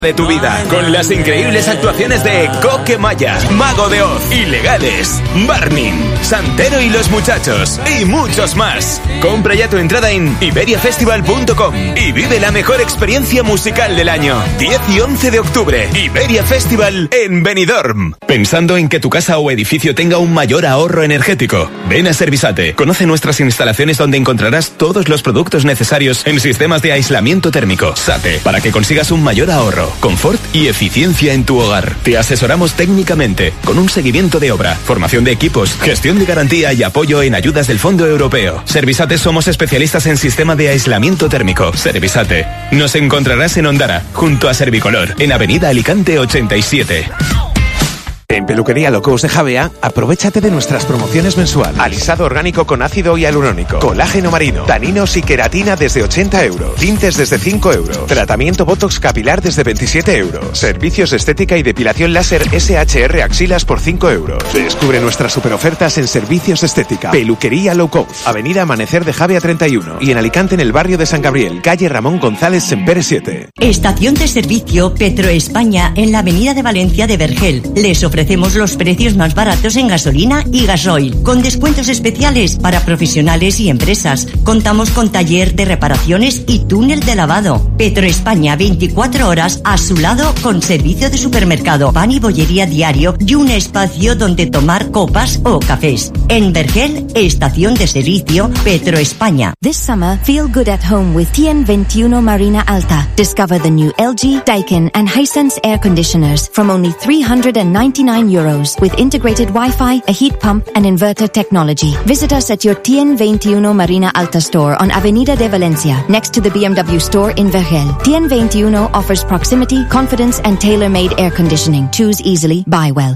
de tu vida, con las increíbles actuaciones de Coquemaya, Mago de Oz, Ilegales, Barney, Santero y los Muchachos y muchos más. Compra ya tu entrada en iberiafestival.com y vive la mejor experiencia musical del año. 10 y 11 de octubre, Iberia Festival en Benidorm. Pensando en que tu casa o edificio tenga un mayor ahorro energético, ven a Servisate. Conoce nuestras instalaciones donde encontrarás todos los productos necesarios en sistemas de aislamiento térmico. SATE, para que consigas un mayor ahorro, confort y eficiencia en tu hogar. Te asesoramos técnicamente, con un seguimiento de obra, formación de equipos, gestión de garantía y apoyo en ayudas del Fondo Europeo. Servisate somos especialistas en sistema de aislamiento térmico. Servisate. Nos encontrarás en Ondara, junto a Servicolor, en Avenida Alicante 87. En Peluquería Locos de Javea, aprovéchate de nuestras promociones mensuales. Alisado orgánico con ácido hialurónico, colágeno marino, taninos y queratina desde 80 euros, tintes desde 5 euros, tratamiento Botox capilar desde 27 euros, servicios de estética y depilación láser SHR axilas por 5 euros. Descubre nuestras superofertas en servicios de estética. Peluquería Locos, Avenida Amanecer de Javea 31 y en Alicante en el barrio de San Gabriel, calle Ramón González Sempere 7. Estación de servicio Petroespaña en la Avenida de Valencia de Vergel. Les ofrecemos los precios más baratos en gasolina y gasoil, con descuentos especiales para profesionales y empresas. Contamos con taller de reparaciones y túnel de lavado. Petroespaña, 24 horas a su lado, con servicio de supermercado, pan y bollería diario y un espacio donde tomar copas o cafés. En Vergel, estación de servicio Petroespaña. This summer, feel good at home with TN21 Marina Alta. Discover the new LG, Daikin and Hisense air conditioners from only €399 with integrated Wi-Fi, a heat pump and inverter technology. Visit us at your TN21 Marina Alta store on Avenida de Valencia, next to the BMW store in Vergel. TN21 offers proximity, confidence and tailor-made air conditioning. Choose easily, buy well.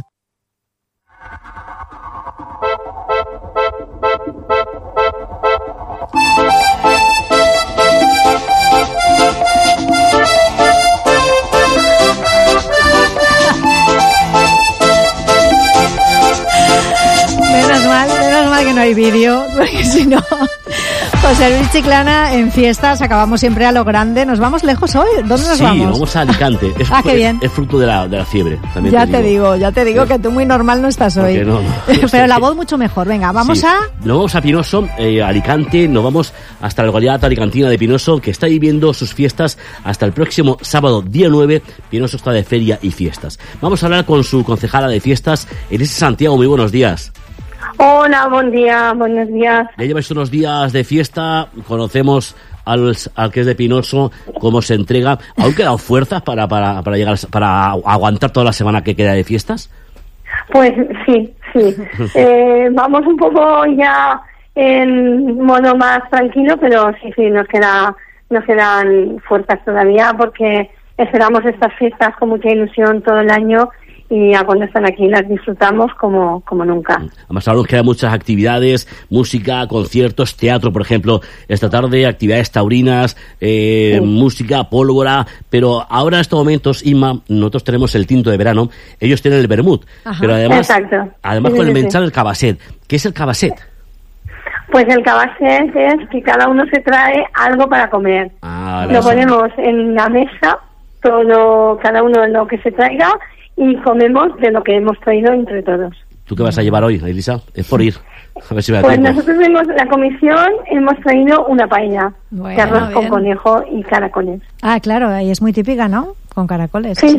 Menos mal que no hay vídeo, porque si no, José Luis Chiclana, en fiestas acabamos siempre a lo grande. ¿Nos vamos lejos hoy? ¿Dónde nos vamos? Sí, vamos a Alicante. Qué bien. Es fruto de la fiebre. También ya te digo que tú muy normal no estás hoy. No. Pero la voz mucho mejor. Venga, vamos sí. a... Nos vamos a Pinoso, Alicante. Nos vamos hasta la localidad alicantina de Pinoso, que está viviendo sus fiestas hasta el próximo sábado, día 9. Pinoso está de feria y fiestas. Vamos a hablar con su concejala de fiestas, Elisa Santiago. Muy buenos días. Hola, buen día, buenos días. Ya lleváis unos días de fiesta, conocemos al que es de Pinoso, cómo se entrega. ¿Aún quedan fuerzas para llegar, para aguantar toda la semana que queda de fiestas? Pues sí. Vamos un poco ya en modo más tranquilo, pero sí, nos quedan fuerzas todavía, porque esperamos estas fiestas con mucha ilusión todo el año. Y a cuando están aquí las disfrutamos como nunca. Además, ahora nos quedan muchas actividades, música, conciertos, teatro, por ejemplo, esta tarde, actividades taurinas, sí. Música, pólvora, pero ahora en estos momentos, Inma, nosotros tenemos el tinto de verano, ellos tienen el vermut, pero además sí, con el menchal el cabasset. ¿Qué es el cabasset? Pues el cabasset es que cada uno se trae algo para comer. Lo ponemos en la mesa, cada uno lo que se traiga, y comemos de lo que hemos traído entre todos. ¿Tú qué vas a llevar hoy, Elisa? Es por ir. A ver si me da pues tiempo. Nosotros la comisión hemos traído una paella de arroz con conejo y caracoles. Ah, claro, ahí es muy típica, ¿no? Con caracoles. Sí.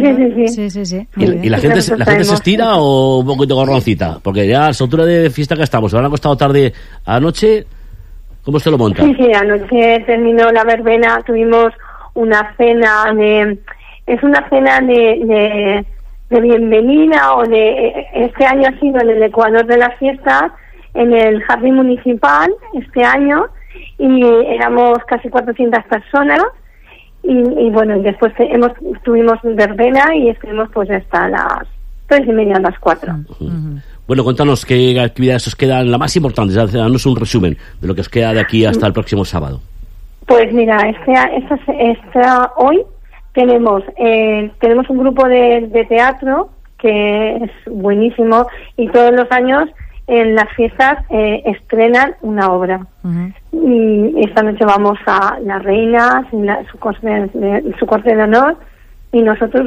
¿Y la gente se estira o un poquito gorroncita? Porque ya a la altura de fiesta que estamos, ¿se han acostado tarde anoche? ¿Cómo se lo monta? Sí, anoche terminó la verbena, tuvimos una cena es una cena de bienvenida, este año ha sido en el Ecuador de las fiestas, en el jardín municipal este año, y éramos casi 400 personas, y bueno, después tuvimos verbena y estuvimos pues hasta las 3:30, las 4. Bueno, contanos qué actividades os quedan, la más importante, danos un resumen de lo que os queda de aquí hasta el próximo sábado. Pues mira, hoy tenemos un grupo de teatro que es buenísimo, y todos los años en las fiestas estrenan una obra. Y esta noche vamos a Las Reinas, su corte de honor, y nosotros